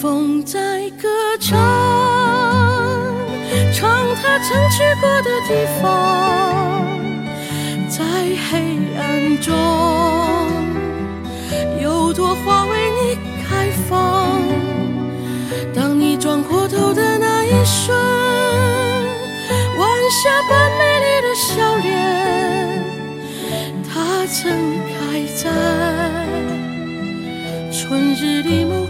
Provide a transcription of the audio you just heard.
风在歌唱，唱它曾去过的地方，在黑暗中有朵花为你开放。当你转过头的那一瞬，晚霞般美丽的笑脸，它曾开在春日里。